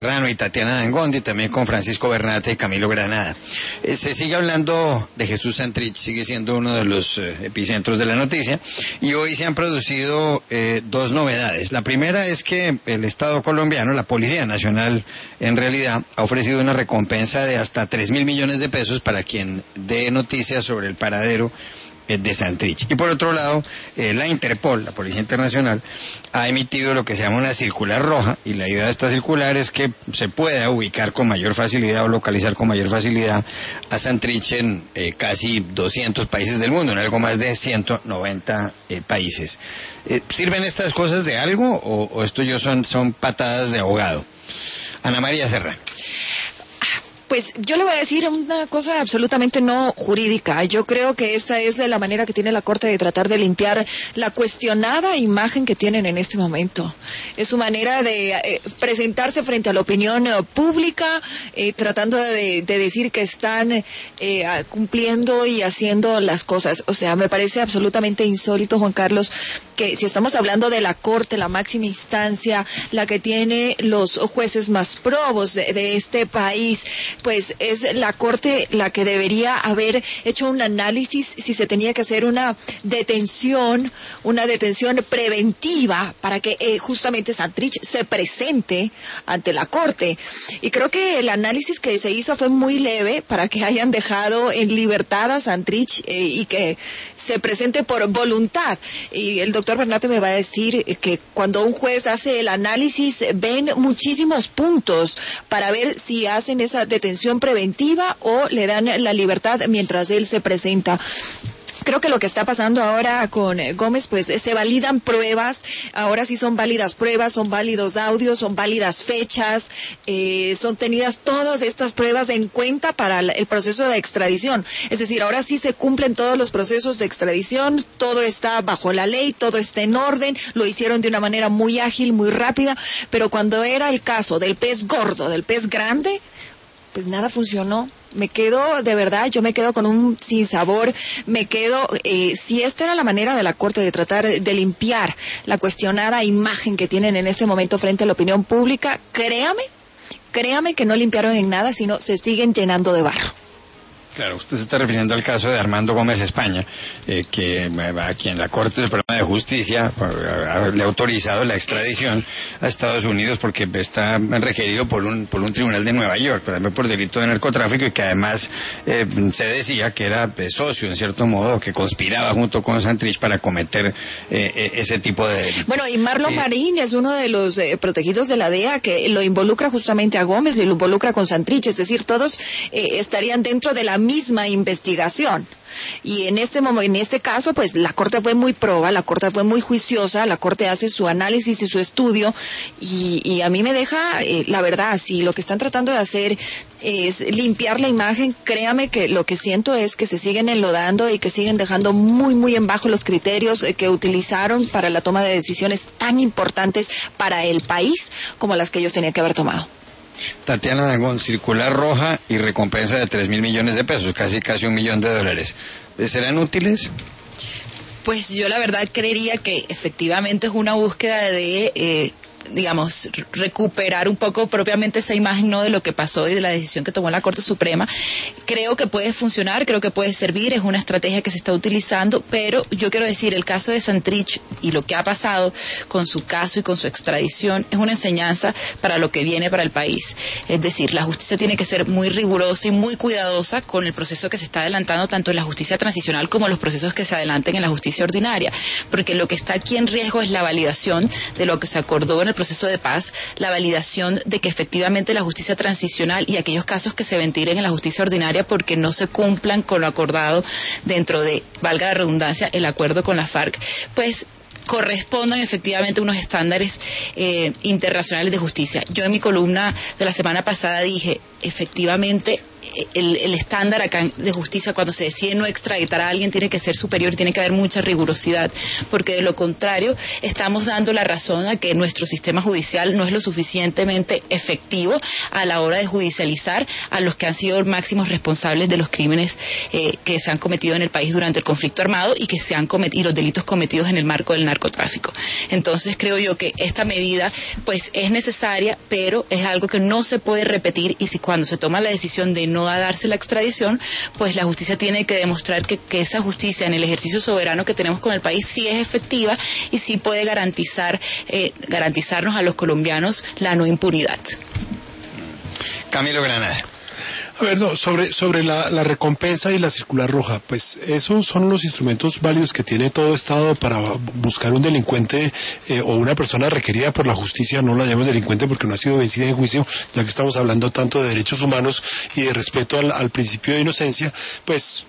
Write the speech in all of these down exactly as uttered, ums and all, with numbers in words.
Rano y Tatiana Dangondi, también con Francisco Bernate y Camilo Granada. Eh, se sigue hablando de Jesús Santrich, sigue siendo uno de los eh, epicentros de la noticia, y hoy se han producido eh, dos novedades. La primera es que el Estado colombiano, la Policía Nacional, en realidad, ha ofrecido una recompensa de hasta tres mil millones de pesos para quien dé noticias sobre el paradero de Santrich. Y por otro lado, eh, la Interpol, la Policía Internacional, ha emitido lo que se llama una circular roja, y la idea de esta circular es que se pueda ubicar con mayor facilidad o localizar con mayor facilidad a Santrich en eh, casi doscientos países del mundo, en algo más de ciento noventa eh, países. Eh, ¿Sirven estas cosas de algo o, o esto yo son, son patadas de ahogado? Ana María Serrano. Pues yo le voy a decir una cosa absolutamente no jurídica. Yo creo que esta es la manera que tiene la Corte de tratar de limpiar la cuestionada imagen que tienen en este momento. Es su manera de eh, presentarse frente a la opinión eh, pública, eh, tratando de, de decir que están eh, cumpliendo y haciendo las cosas. O sea, me parece absolutamente insólito, Juan Carlos, que si estamos hablando de la Corte, la máxima instancia, la que tiene los jueces más probos de, de este país, pues es la Corte la que debería haber hecho un análisis si se tenía que hacer una detención, una detención preventiva para que eh, justamente Santrich se presente ante la Corte. Y creo que el análisis que se hizo fue muy leve para que hayan dejado en libertad a Santrich eh, y que se presente por voluntad. Y el doctor Bernate me va a decir que cuando un juez hace el análisis ven muchísimos puntos para ver si hacen esa detención preventiva o le dan la libertad mientras él se presenta. Creo que lo que está pasando ahora con Gómez, pues se validan pruebas, ahora sí son válidas pruebas, son válidos audios, son válidas fechas, eh, son tenidas todas estas pruebas en cuenta para el proceso de extradición. Es decir, ahora sí se cumplen todos los procesos de extradición, todo está bajo la ley, todo está en orden, lo hicieron de una manera muy ágil, muy rápida, pero cuando era el caso del pez gordo, del pez grande, pues nada funcionó. Me quedo, de verdad, yo me quedo con un sinsabor, me quedo, eh, si esta era la manera de la Corte de tratar de limpiar la cuestionada imagen que tienen en este momento frente a la opinión pública, créame, créame que no limpiaron en nada, sino se siguen llenando de barro. Claro, usted se está refiriendo al caso de Armando Gómez España, eh, que a quien la Corte Suprema de Justicia eh, le ha autorizado la extradición a Estados Unidos porque está requerido por un por un tribunal de Nueva York, por delito de narcotráfico, y que además eh, se decía que era eh, socio, en cierto modo, que conspiraba junto con Santrich para cometer eh, ese tipo de delitos. Bueno, y Marlon eh, Marín es uno de los eh, protegidos de la D E A que lo involucra justamente a Gómez, lo involucra con Santrich, es decir, todos eh, estarían dentro de la misma investigación. Y en este momento, en este caso, pues la Corte fue muy proba, la Corte fue muy juiciosa, la Corte hace su análisis y su estudio, y, y a mí me deja, eh, la verdad, si lo que están tratando de hacer es limpiar la imagen, créame que lo que siento es que se siguen enlodando y que siguen dejando muy, muy en bajo los criterios eh, que utilizaron para la toma de decisiones tan importantes para el país como las que ellos tenían que haber tomado. Tatiana Dangond, circular roja y recompensa de tres mil millones de pesos, casi casi un millón de dólares. ¿Serán útiles? Pues yo la verdad creería que efectivamente es una búsqueda de, eh, digamos, recuperar un poco propiamente esa imagen, ¿no?, de lo que pasó y de la decisión que tomó la Corte Suprema. Creo que puede funcionar, creo que puede servir, es una estrategia que se está utilizando, pero yo quiero decir, el caso de Santrich y lo que ha pasado con su caso y con su extradición es una enseñanza para lo que viene para el país. Es decir, la justicia tiene que ser muy rigurosa y muy cuidadosa con el proceso que se está adelantando tanto en la justicia transicional como los procesos que se adelanten en la justicia ordinaria, porque lo que está aquí en riesgo es la validación de lo que se acordó en el proceso de paz, la validación de que efectivamente la justicia transicional y aquellos casos que se ventilen en la justicia ordinaria porque no se cumplan con lo acordado dentro de, valga la redundancia, el acuerdo con la FARC, pues correspondan efectivamente a unos estándares eh, internacionales de justicia. Yo en mi columna de la semana pasada dije, efectivamente, el, el estándar acá de justicia cuando se decide no extraditar a alguien tiene que ser superior y tiene que haber mucha rigurosidad, porque de lo contrario estamos dando la razón a que nuestro sistema judicial no es lo suficientemente efectivo a la hora de judicializar a los que han sido máximos responsables de los crímenes eh, que se han cometido en el país durante el conflicto armado y que se han cometido los delitos cometidos en el marco del narcotráfico. Entonces creo yo que esta medida pues es necesaria, pero es algo que no se puede repetir, y si cuando se toma la decisión de no darse la extradición, pues la justicia tiene que demostrar que, que esa justicia en el ejercicio soberano que tenemos con el país sí es efectiva y sí puede garantizar eh, garantizarnos a los colombianos la no impunidad. Camilo Granada. A ver, no, sobre, sobre la, la recompensa y la circular roja, pues esos son los instrumentos válidos que tiene todo Estado para buscar un delincuente eh, o una persona requerida por la justicia, no la llamemos delincuente porque no ha sido vencida en juicio, ya que estamos hablando tanto de derechos humanos y de respeto al, al principio de inocencia, pues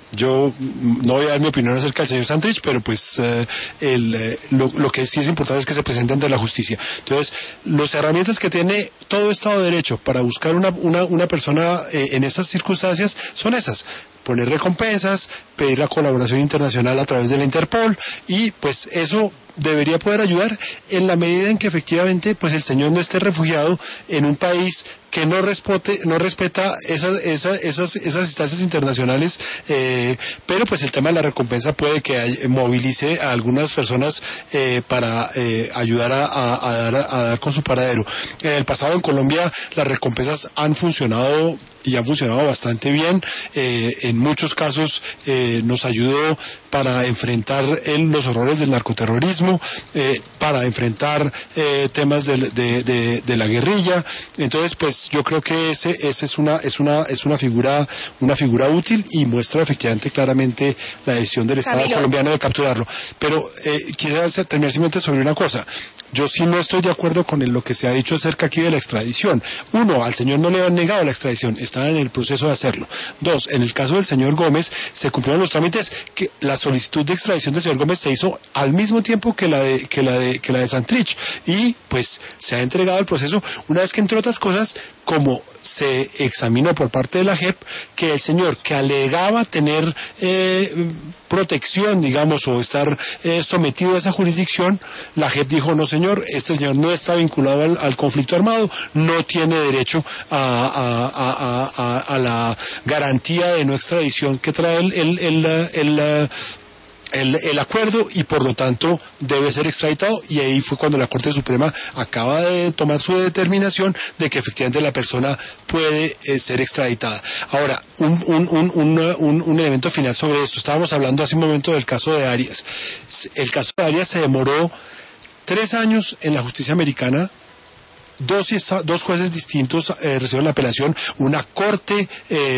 yo no voy a dar mi opinión acerca del señor Santrich, pero pues eh, el, eh, lo, lo que sí es importante es que se presente ante la justicia. Entonces, las herramientas que tiene todo Estado de Derecho para buscar una, una, una persona eh, en estas circunstancias son esas: poner recompensas, pedir la colaboración internacional a través de la Interpol, y pues eso debería poder ayudar en la medida en que efectivamente pues el señor no esté refugiado en un país que no respete, no respeta esas, esas, esas, esas instancias internacionales, eh, pero pues el tema de la recompensa puede que hay, movilice a algunas personas eh, para eh, ayudar a, a, a, dar, a dar con su paradero. En el pasado en Colombia las recompensas han funcionado y han funcionado bastante bien, eh, en muchos casos eh, nos ayudó para enfrentar el, los horrores del narcoterrorismo, eh, para enfrentar eh, temas de, de, de, de la guerrilla. Entonces pues yo creo que ese, ese es una es una es una figura una figura útil y muestra efectivamente claramente la decisión del Estado Camilo. colombiano de capturarlo. Pero eh, quisiera terminar simplemente sobre una cosa. Yo sí no estoy de acuerdo con el, lo que se ha dicho acerca aquí de la extradición. Uno, al señor no le han negado la extradición, están en el proceso de hacerlo. Dos, en el caso del señor Gómez, se cumplieron los trámites, que la solicitud de extradición del señor Gómez se hizo al mismo tiempo que la de, que la de, que la de Santrich, y pues se ha entregado el proceso, una vez que, entre otras cosas, como se examinó por parte de la J E P, que el señor que alegaba tener eh, protección, digamos, o estar eh, sometido a esa jurisdicción, la J E P dijo: no señor, este señor no está vinculado al, al conflicto armado, no tiene derecho a, a, a, a, a la garantía de no extradición que trae el, el, el, el, el El, el acuerdo, y por lo tanto debe ser extraditado. Y ahí fue cuando la Corte Suprema acaba de tomar su determinación de que efectivamente la persona puede eh, ser extraditada. Ahora, un, un, un, un, un, un elemento final sobre esto. Estábamos hablando hace un momento del caso de Arias. El caso de Arias se demoró tres años en la justicia americana. Dos, dos jueces distintos eh, recibieron la apelación. Una corte eh,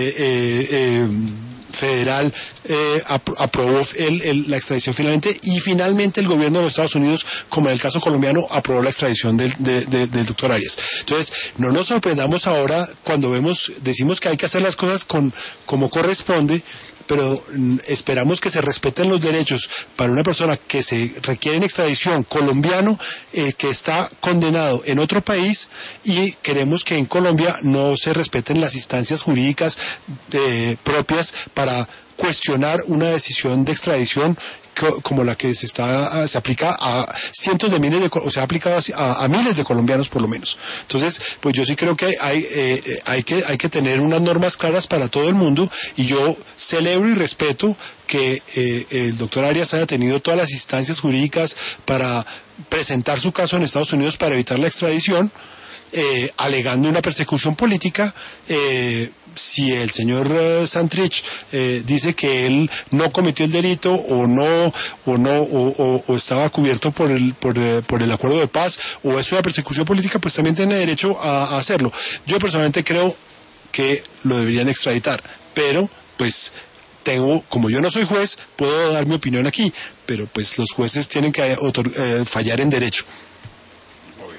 eh, eh, federal eh, apro aprobó el, el, la extradición finalmente, y finalmente el gobierno de los Estados Unidos, como en el caso colombiano, aprobó la extradición del, de, de, del doctor Arias. Entonces, no nos sorprendamos ahora cuando vemos, decimos que hay que hacer las cosas con, como corresponde, pero mm, esperamos que se respeten los derechos para una persona que se requiere en extradición colombiano, eh, que está condenado en otro país, y queremos que en Colombia no se respeten las instancias jurídicas eh, propias para cuestionar una decisión de extradición como la que se está se aplica a cientos de miles de, o se ha aplicado a, a miles de colombianos por lo menos. Entonces, pues yo sí creo que hay eh, hay que hay que tener unas normas claras para todo el mundo, y yo celebro y respeto que eh, el doctor Arias haya tenido todas las instancias jurídicas para presentar su caso en Estados Unidos para evitar la extradición, eh, alegando una persecución política. eh, Si el señor uh, Santrich eh, dice que él no cometió el delito, o no o no o, o, o estaba cubierto por el por, eh, por el acuerdo de paz, o es una persecución política, pues también tiene derecho a, a hacerlo. Yo personalmente creo que lo deberían extraditar, pero pues tengo, como yo no soy juez, puedo dar mi opinión aquí, pero pues los jueces tienen que eh, fallar en derecho.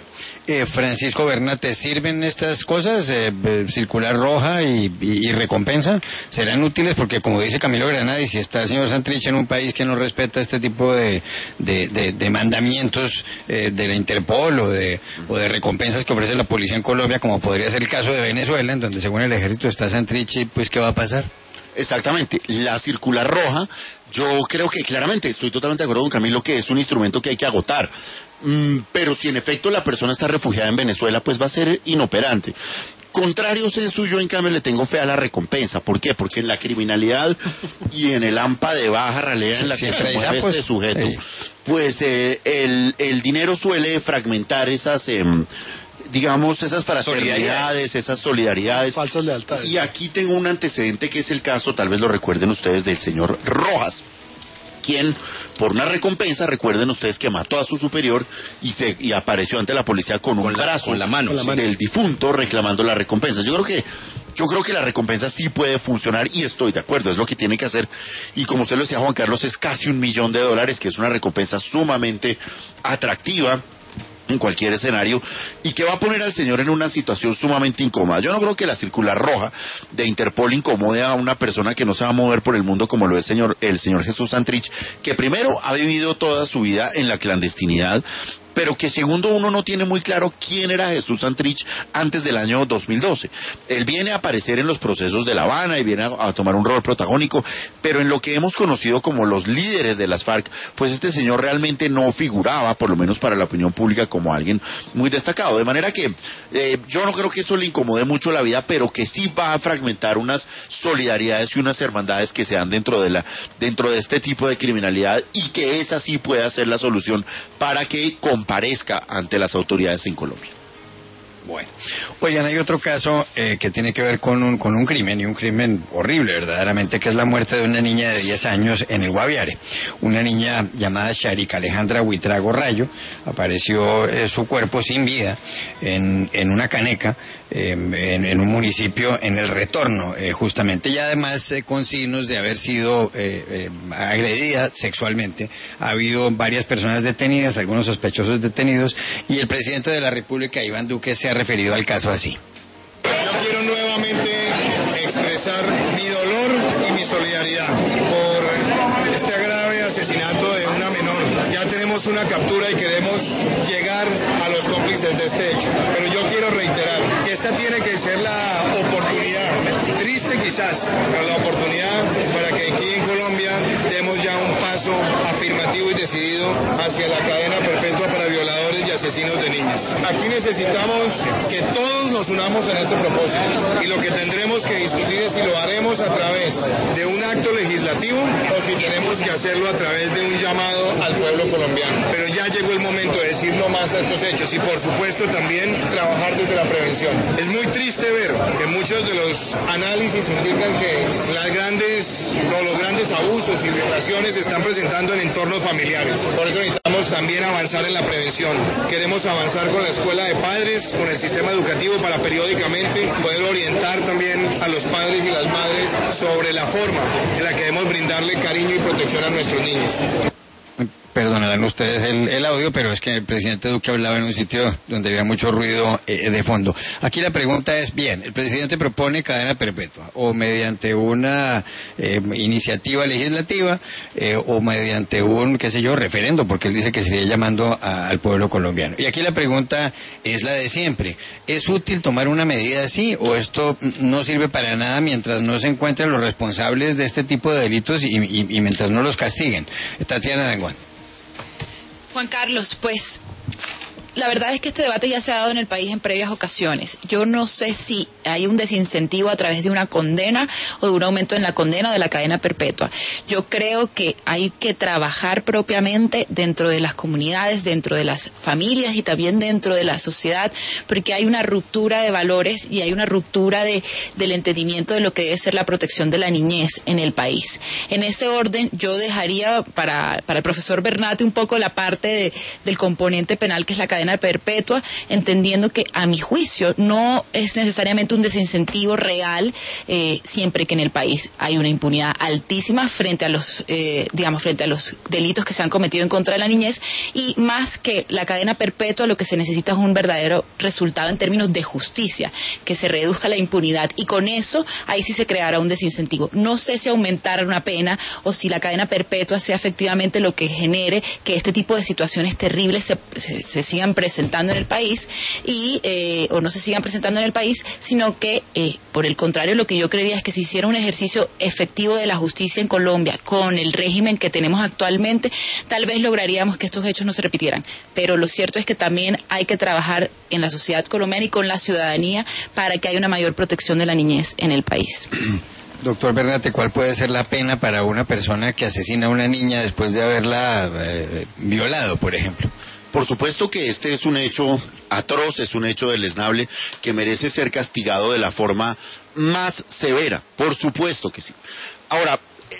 Eh, Francisco Berna, ¿te sirven estas cosas? Eh, eh, circular roja y, y, y recompensa, ¿serán útiles? Porque como dice Camilo Granada, y si está el señor Santrich en un país que no respeta este tipo de, de, de, de mandamientos eh, de la Interpol o de, o de recompensas que ofrece la policía en Colombia, como podría ser el caso de Venezuela, en donde según el ejército está Santrich, pues ¿qué va a pasar? Exactamente, la circular roja, yo creo que claramente estoy totalmente de acuerdo con Camilo que es un instrumento que hay que agotar, mm, pero si en efecto la persona está refugiada en Venezuela, pues va a ser inoperante. Contrario censo, yo en cambio le tengo fe a la recompensa. ¿Por qué? Porque en la criminalidad y en el hampa de baja ralea en la sí, que sí, se mueve pues, este sujeto, sí. pues eh, el, el dinero suele fragmentar esas... Eh, digamos, esas fraternidades, esas solidaridades. Falsas lealtades. Y aquí tengo un antecedente que es el caso, tal vez lo recuerden ustedes, del señor Rojas, quien, por una recompensa, recuerden ustedes que mató a su superior y se y apareció ante la policía con un con la, brazo con la mano, con la sí. mano del difunto reclamando la recompensa. Yo creo que Yo creo que la recompensa sí puede funcionar y estoy de acuerdo, es lo que tiene que hacer. Y como usted lo decía, Juan Carlos, es casi un millón de dólares, que es una recompensa sumamente atractiva en cualquier escenario y que va a poner al señor en una situación sumamente incómoda. Yo no creo que la circular roja de Interpol incomode a una persona que no se va a mover por el mundo como lo es señor, el señor Jesús Santrich, que primero ha vivido toda su vida en la clandestinidad, pero que segundo uno no tiene muy claro quién era Jesús Santrich antes del año dos mil doce. Él viene a aparecer en los procesos de La Habana y viene a, a tomar un rol protagónico, pero en lo que hemos conocido como los líderes de las FARC, pues este señor realmente no figuraba, por lo menos para la opinión pública, como alguien muy destacado. De manera que eh, yo no creo que eso le incomode mucho la vida, pero que sí va a fragmentar unas solidaridades y unas hermandades que se dan dentro de, la, dentro de este tipo de criminalidad y que esa sí puede ser la solución para que comparezca ante las autoridades en Colombia. Bueno, oigan, hay otro caso eh, que tiene que ver con un, con un crimen, y un crimen horrible verdaderamente, que es la muerte de una niña de diez años en el Guaviare. Una niña llamada Sharik Alejandra Huitrago Rayo, apareció eh, su cuerpo sin vida en, en una caneca, eh, en, en un municipio en El Retorno, eh, justamente, y además eh, con signos de haber sido eh, eh, agredida sexualmente. Ha habido varias personas detenidas, algunos sospechosos detenidos, y el presidente de la República, Iván Duque, se ha referido al caso así. Yo quiero nuevamente expresar mi dolor y mi solidaridad por este grave asesinato de una menor. Ya tenemos una captura y queremos llegar a los cómplices de este hecho. Pero yo quiero reiterar que esta tiene que ser la oportunidad, triste quizás, pero la oportunidad para que aquí en Colombia demos ya un paso afirmativo y decidido hacia la cadena perpetua para violadores y asesinos de niños. Aquí necesitamos que todos nos unamos en ese propósito y lo que tendremos que discutir es si lo haremos a través de un acto legislativo o si tenemos que hacerlo a través de un llamado al pueblo colombiano. Pero ya llegó el momento de decir no más a estos hechos y por supuesto también trabajar desde la prevención. Es muy triste ver que muchos de los análisis indican que las grandes, no, los grandes abusos y violaciones se están presentando en entornos familiares. Por eso necesitamos también avanzar en la prevención. Queremos avanzar con la escuela de padres, con el sistema educativo para periódicamente poder orientar también a los padres y las madres sobre la forma en la que debemos brindarle cariño y protección a nuestros niños. Perdonarán ustedes el, el audio, pero es que el presidente Duque hablaba en un sitio donde había mucho ruido eh, de fondo. Aquí la pregunta es, bien, el presidente propone cadena perpetua, o mediante una eh, iniciativa legislativa, eh, o mediante un, qué sé yo, referendo, porque él dice que sería llamando a, al pueblo colombiano. Y aquí la pregunta es la de siempre. ¿Es útil tomar una medida así, o esto no sirve para nada mientras no se encuentren los responsables de este tipo de delitos y, y, y mientras no los castiguen? Tatiana Danguán. Juan Carlos, pues la verdad es que este debate ya se ha dado en el país en previas ocasiones. Yo no sé si hay un desincentivo a través de una condena o de un aumento en la condena o de la cadena perpetua. Yo creo que hay que trabajar propiamente dentro de las comunidades, dentro de las familias y también dentro de la sociedad, porque hay una ruptura de valores y hay una ruptura de, del entendimiento de lo que debe ser la protección de la niñez en el país. En ese orden, yo dejaría para, para el profesor Bernate un poco la parte de, del componente penal, que es la cadena cadena perpetua, entendiendo que a mi juicio no es necesariamente un desincentivo real, eh, siempre que en el país hay una impunidad altísima frente a los, eh, digamos, frente a los delitos que se han cometido en contra de la niñez, y más que la cadena perpetua, lo que se necesita es un verdadero resultado en términos de justicia, que se reduzca la impunidad, y con eso ahí sí se creará un desincentivo. No sé si aumentar una pena o si la cadena perpetua sea efectivamente lo que genere que este tipo de situaciones terribles se, se, se sigan presentando en el país, y eh, o no se sigan presentando en el país, sino que eh, por el contrario, lo que yo creería es que si hiciera un ejercicio efectivo de la justicia en Colombia con el régimen que tenemos actualmente, tal vez lograríamos que estos hechos no se repitieran. Pero lo cierto es que también hay que trabajar en la sociedad colombiana y con la ciudadanía para que haya una mayor protección de la niñez en el país. Doctor Bernate, ¿cuál puede ser la pena para una persona que asesina a una niña después de haberla eh, violado, por ejemplo? Por supuesto que este es un hecho atroz, es un hecho deleznable que merece ser castigado de la forma más severa, por supuesto que sí. Ahora,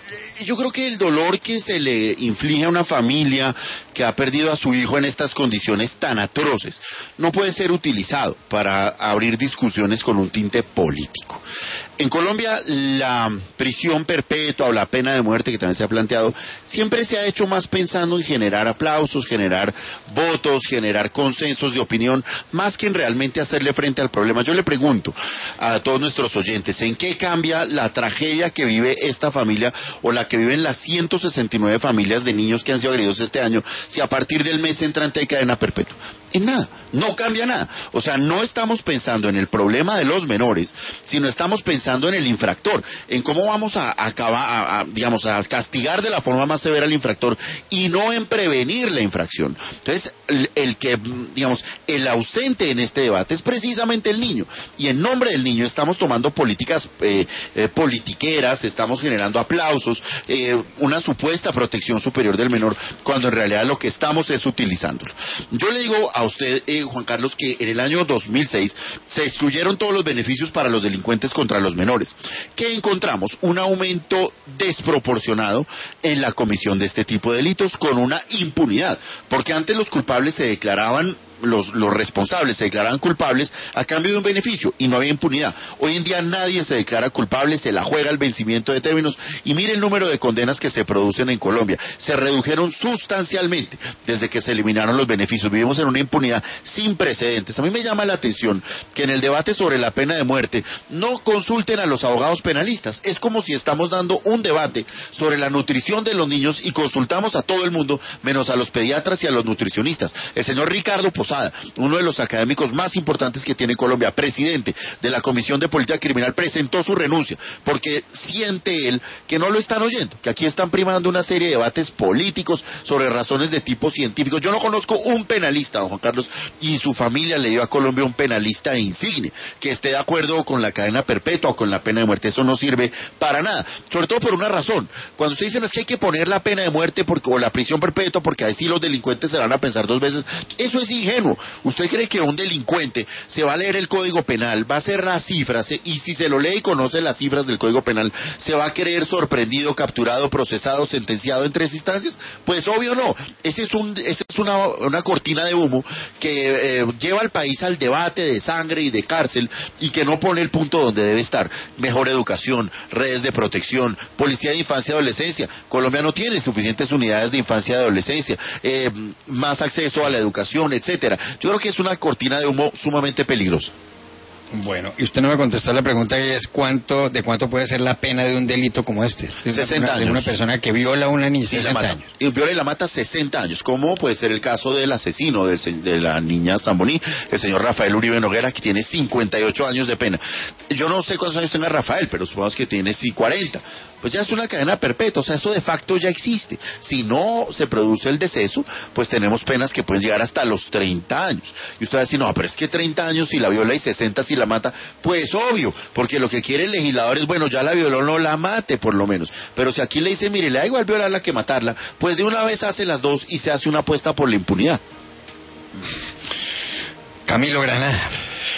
yo creo que el dolor que se le inflige a una familia que ha perdido a su hijo en estas condiciones tan atroces no puede ser utilizado para abrir discusiones con un tinte político. En Colombia, la prisión perpetua o la pena de muerte, que también se ha planteado, siempre se ha hecho más pensando en generar aplausos, generar votos, generar consensos de opinión, más que en realmente hacerle frente al problema. Yo le pregunto a todos nuestros oyentes, ¿en qué cambia la tragedia que vive esta familia o la que viven las ciento sesenta y nueve familias de niños que han sido agredidos este año si a partir del mes entrante hay cadena perpetua? En nada, no cambia nada. O sea, no estamos pensando en el problema de los menores, sino estamos pensando en el infractor, en cómo vamos a acabar, a, a, digamos, a castigar de la forma más severa al infractor y no en prevenir la infracción. Entonces, el, el que, digamos, el ausente en este debate es precisamente el niño. Y en nombre del niño estamos tomando políticas eh, eh, politiqueras, estamos generando aplausos, eh, una supuesta protección superior del menor, cuando en realidad lo que estamos es utilizándolo. Yo le digo a a usted, eh, Juan Carlos, que en el año dos mil seis se excluyeron todos los beneficios para los delincuentes contra los menores. ¿Qué encontramos? Un aumento desproporcionado en la comisión de este tipo de delitos con una impunidad, porque antes los culpables se declaraban Los, los responsables se declaraban culpables a cambio de un beneficio y no había impunidad. Hoy en día nadie se declara culpable, se la juega el vencimiento de términos y mire el número de condenas que se producen en Colombia. Se redujeron sustancialmente desde que se eliminaron los beneficios. Vivimos en una impunidad sin precedentes. A mí me llama la atención que en el debate sobre la pena de muerte no consulten a los abogados penalistas. Es como si estamos dando un debate sobre la nutrición de los niños y consultamos a todo el mundo menos a los pediatras y a los nutricionistas. El señor Ricardo Posada, uno de los académicos más importantes que tiene Colombia, presidente de la Comisión de Política Criminal, presentó su renuncia porque siente él que no lo están oyendo, que aquí están primando una serie de debates políticos sobre razones de tipo científico. Yo no conozco un penalista, don Juan Carlos, y su familia le dio a Colombia un penalista insigne que esté de acuerdo con la cadena perpetua o con la pena de muerte. Eso no sirve para nada, sobre todo por una razón. Cuando ustedes dicen es que hay que poner la pena de muerte porque, o la prisión perpetua porque así los delincuentes se van a pensar dos veces, eso es ingenuo. ¿Usted cree que un delincuente se va a leer el Código Penal, va a hacer las cifras, y si se lo lee y conoce las cifras del Código Penal, se va a creer sorprendido, capturado, procesado, sentenciado en tres instancias? Pues obvio no. Ese es un, ese es una, una cortina de humo que eh, lleva al país al debate de sangre y de cárcel y que no pone el punto donde debe estar. Mejor educación, redes de protección, policía de infancia y adolescencia. Colombia no tiene suficientes unidades de infancia y adolescencia, eh, más acceso a la educación, etcétera. Yo creo que es una cortina de humo sumamente peligrosa. Bueno, y usted no me contestó la pregunta, que es cuánto, de cuánto puede ser la pena de un delito como este. sesenta años. De una persona que viola a una niña, sesenta años. Y viola y la mata sesenta años, como puede ser el caso del asesino del, de la niña Zamboní, el señor Rafael Uribe Noguera, que tiene cincuenta y ocho años de pena. Yo no sé cuántos años tenga Rafael, pero supongamos que tiene sí cuarenta. Pues ya es una cadena perpetua, o sea, eso de facto ya existe. Si no se produce el deceso, pues tenemos penas que pueden llegar hasta los treinta años. Y usted va a decir, no, pero es que treinta años si la viola y sesenta si la mata. Pues obvio, porque lo que quiere el legislador es, bueno, ya la violó, no la mate por lo menos. Pero si aquí le dicen, mire, le da igual violarla que matarla, pues de una vez hace las dos y se hace una apuesta por la impunidad. Camilo Granada.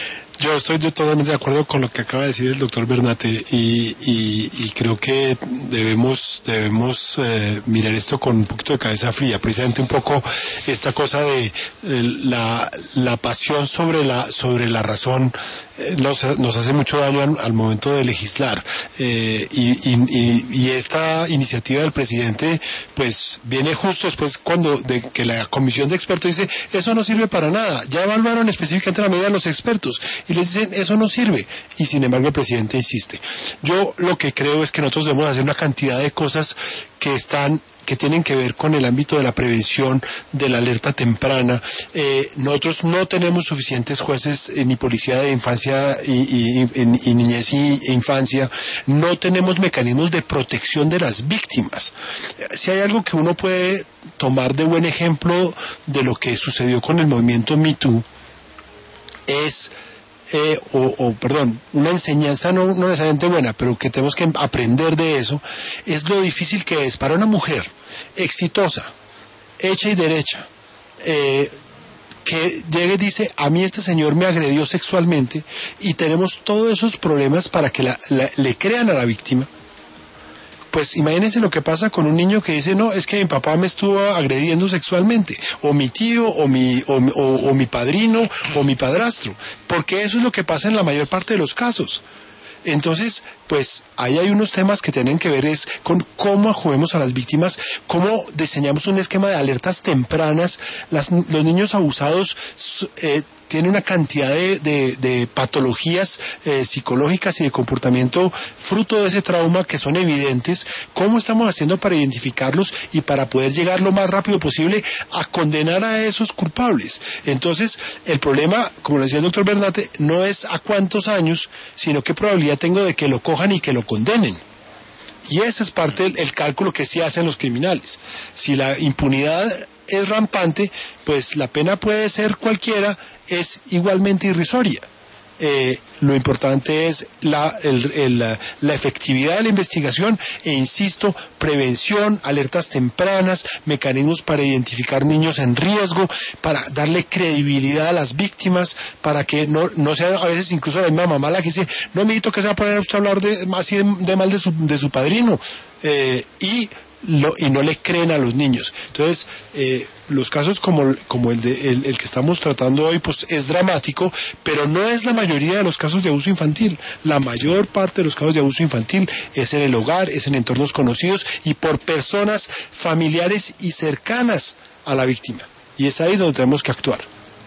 Yo estoy yo totalmente de acuerdo con lo que acaba de decir el doctor Bernate y, y, y creo que debemos debemos eh, mirar esto con un poquito de cabeza fría, precisamente un poco esta cosa de eh, la, la pasión sobre la sobre la razón eh, nos, nos hace mucho daño al, al momento de legislar eh, y, y, y esta iniciativa del presidente pues viene justo después cuando de que la comisión de expertos dice eso no sirve para nada, ya evaluaron específicamente la medida de los expertos y les dicen eso no sirve y sin embargo el presidente insiste. Yo lo que creo es que nosotros debemos hacer una cantidad de cosas que están que tienen que ver con el ámbito de la prevención, de la alerta temprana. Eh, nosotros no tenemos suficientes jueces eh, ni policía de infancia y, y, y, y niñez y, e infancia. No tenemos mecanismos de protección de las víctimas. Eh, si hay algo que uno puede tomar de buen ejemplo de lo que sucedió con el movimiento Me Too, es... Eh, o, o, perdón, una enseñanza no, no necesariamente buena, pero que tenemos que aprender de eso, es lo difícil que es para una mujer exitosa, hecha y derecha, eh, que llegue y dice, a mí este señor me agredió sexualmente, y tenemos todos esos problemas para que la, la, le crean a la víctima. Pues imagínense lo que pasa con un niño que dice, no, es que mi papá me estuvo agrediendo sexualmente, o mi tío, o mi, o, o, o mi padrino, o mi padrastro, porque eso es lo que pasa en la mayor parte de los casos. Entonces, pues ahí hay unos temas que tienen que ver es con cómo acogemos a las víctimas, cómo diseñamos un esquema de alertas tempranas. Las, los niños abusados eh, tienen una cantidad de, de, de patologías eh, psicológicas y de comportamiento fruto de ese trauma que son evidentes. ¿Cómo estamos haciendo para identificarlos y para poder llegar lo más rápido posible a condenar a esos culpables? Entonces, el problema, como lo decía el doctor Bernate, no es a cuántos años, sino qué probabilidad tengo de que lo cojan y que lo condenen. Y ese es parte del el cálculo que sí hacen los criminales. Si la impunidad es rampante, pues la pena puede ser cualquiera, es igualmente irrisoria. Eh, lo importante es la, el, el, la efectividad de la investigación e insisto, prevención, alertas tempranas, mecanismos para identificar niños en riesgo, para darle credibilidad a las víctimas, para que no, no sea a veces incluso la misma mamá la que dice, no, mijito, que se va a poner a usted a hablar de, así de, de mal de su, de su padrino, eh, y Lo, y no le creen a los niños. Entonces, eh, los casos como, como el, de, el, el que estamos tratando hoy, pues es dramático, pero no es la mayoría de los casos de abuso infantil. La mayor parte de los casos de abuso infantil es en el hogar, es en entornos conocidos y por personas familiares y cercanas a la víctima. Y es ahí donde tenemos que actuar.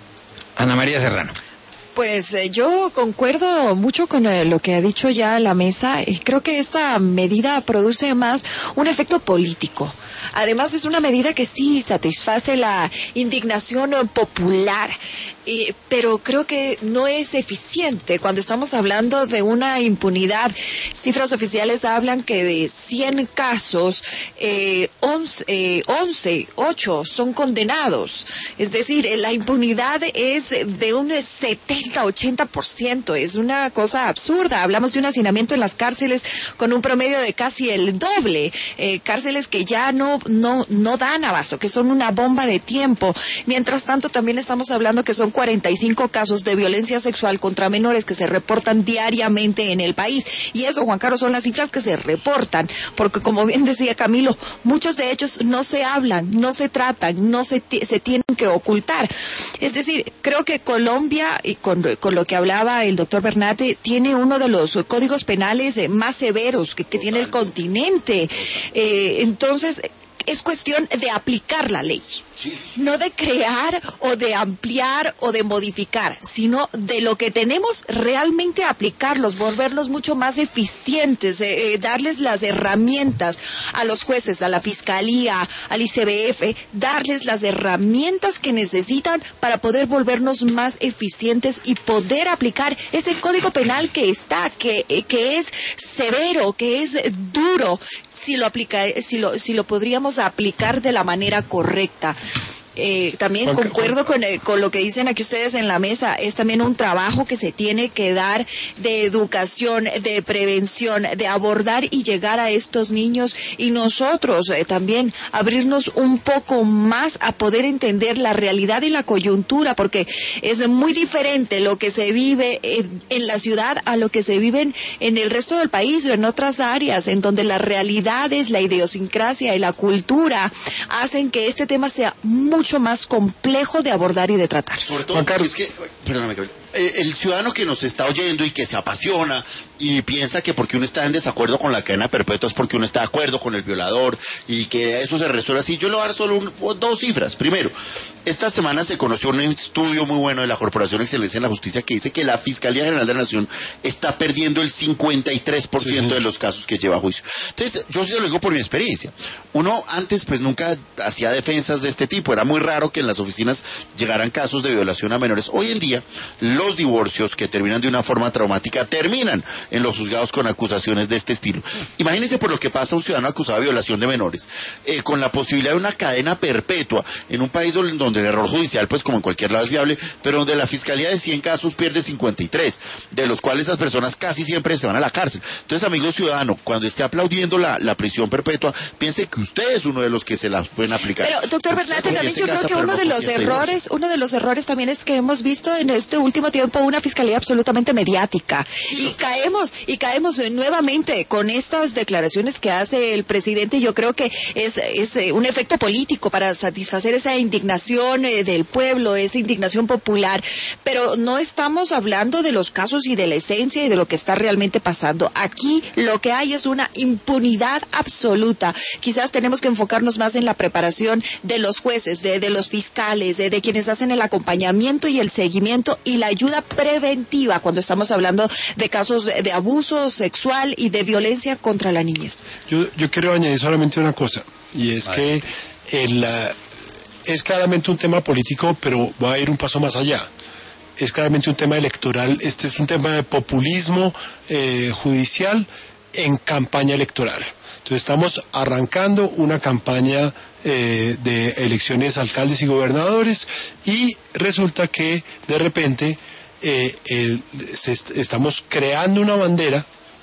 Ana María Serrano. Pues eh, yo concuerdo mucho con eh, lo que ha dicho ya la mesa. Eh, creo que esta medida produce más un efecto político. Además es una medida que sí satisface la indignación popular, eh, pero creo que no es eficiente cuando estamos hablando de una impunidad. Cifras oficiales hablan que de cien casos, eh, once, eh, once, ocho son condenados. Es decir, la impunidad es de un setenta, ochenta por ciento. Es una cosa absurda. Hablamos de un hacinamiento en las cárceles con un promedio de casi el doble. Eh, cárceles que ya no, no, no dan abasto, que son una bomba de tiempo. Mientras tanto, también estamos hablando que son cuarenta y cinco casos de violencia sexual contra menores que se reportan diariamente en el país. Y eso, Juan Carlos, son las cifras que se reportan. Porque, como bien decía Camilo, muchos de ellos no se hablan, no se tratan, no se, se tienen que ocultar. Es decir, creo que Colombia, y con, con lo que hablaba el doctor Bernate, tiene uno de los códigos penales eh, más severos que, que tiene el continente. Eh, entonces, es cuestión de aplicar la ley. Sí. No de crear o de ampliar o de modificar, sino de lo que tenemos realmente aplicarlos, volverlos mucho más eficientes, eh, eh, darles las herramientas a los jueces, a la fiscalía, al I C B F, darles las herramientas que necesitan para poder volvernos más eficientes y poder aplicar ese código penal que está, que, eh, que es severo, que es duro, si lo aplica, si lo, si lo podríamos aplicar de la manera correcta. eh, también Juan, concuerdo con, eh, con lo que dicen aquí ustedes en la mesa. Es también un trabajo que se tiene que dar de educación, de prevención, de abordar y llegar a estos niños, y nosotros eh, también abrirnos un poco más a poder entender la realidad y la coyuntura, porque es muy diferente lo que se vive en, en la ciudad a lo que se vive en, en el resto del país o en otras áreas, en donde las realidades, la idiosincrasia y la cultura hacen que este tema sea mucho más complejo de abordar y de tratar. Sobre todo, es que, perdóname, el, el ciudadano que nos está oyendo y que se apasiona y piensa que porque uno está en desacuerdo con la cadena perpetua es porque uno está de acuerdo con el violador y que eso se resuelve así. Yo le voy a dar solo un, dos cifras. Primero, esta semana se conoció un estudio muy bueno de la Corporación Excelencia en la Justicia que dice que la Fiscalía General de la Nación está perdiendo el cincuenta y tres por ciento sí, sí. de los casos que lleva a juicio. Entonces, yo sí lo digo por mi experiencia. Uno antes pues nunca hacía defensas de este tipo. Era muy raro que en las oficinas llegaran casos de violación a menores. Hoy en día, los divorcios que terminan de una forma traumática terminan en los juzgados con acusaciones de este estilo. Imagínense por lo que pasa a un ciudadano acusado de violación de menores, eh, con la posibilidad de una cadena perpetua en un país donde el error judicial, pues como en cualquier lado es viable, pero donde la fiscalía de cien casos pierde cincuenta y tres, de los cuales esas personas casi siempre se van a la cárcel. Entonces, amigo ciudadano, cuando esté aplaudiendo la, la prisión perpetua, piense que usted es uno de los que se las pueden aplicar. Pero, doctor Bernate, también yo creo que uno de los errores, uno de los errores también es que hemos visto en este último tiempo una fiscalía absolutamente mediática, y caemos y caemos nuevamente con estas declaraciones que hace el presidente. Yo creo que es, es un efecto político para satisfacer esa indignación eh, del pueblo, esa indignación popular, pero no estamos hablando de los casos y de la esencia y de lo que está realmente pasando. Aquí lo que hay es una impunidad absoluta. Quizás tenemos que enfocarnos más en la preparación de los jueces, de, de los fiscales, de, de quienes hacen el acompañamiento y el seguimiento y la ayuda preventiva cuando estamos hablando de casos de abuso sexual y de violencia contra la niñez. Yo, yo quiero añadir solamente una cosa, y es Ay. que el, uh, es claramente un tema político, pero va a ir un paso más allá. Es claramente un tema electoral. Este es un tema de populismo eh, judicial en campaña electoral. Entonces estamos arrancando una campaña eh, de elecciones alcaldes y gobernadores, y resulta que de repente eh, el, se est- estamos creando una bandera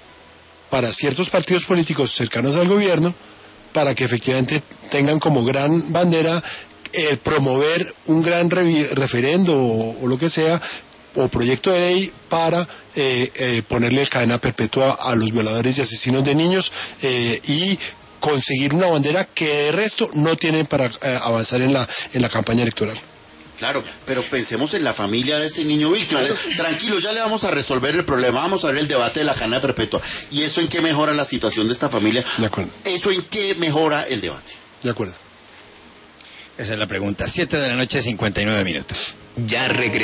para ciertos partidos políticos cercanos al gobierno, para que efectivamente tengan como gran bandera el promover un gran re- referendo o, o lo que sea, o proyecto de ley para eh, eh, ponerle cadena perpetua a los violadores y asesinos de niños, eh, y conseguir una bandera que de resto no tienen para eh, avanzar en la en la campaña electoral. Claro, pero pensemos en la familia de ese niño víctima. Tranquilo, ya le vamos a resolver el problema, vamos a ver el debate de la cadena perpetua. ¿Y eso en qué mejora la situación de esta familia? De acuerdo. ¿Eso en qué mejora el debate? De acuerdo. Esa es la pregunta. Siete de la noche, cincuenta y nueve minutos. Ya regresamos.